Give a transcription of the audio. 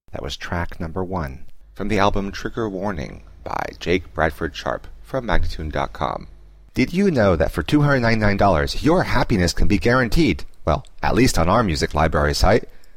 That was track number 1 from the album Trigger Warning by Jake Bradford Sharp from Magnatune.com. Did you know that for $299 your happiness can be guaranteed? Well, at least on our music library site.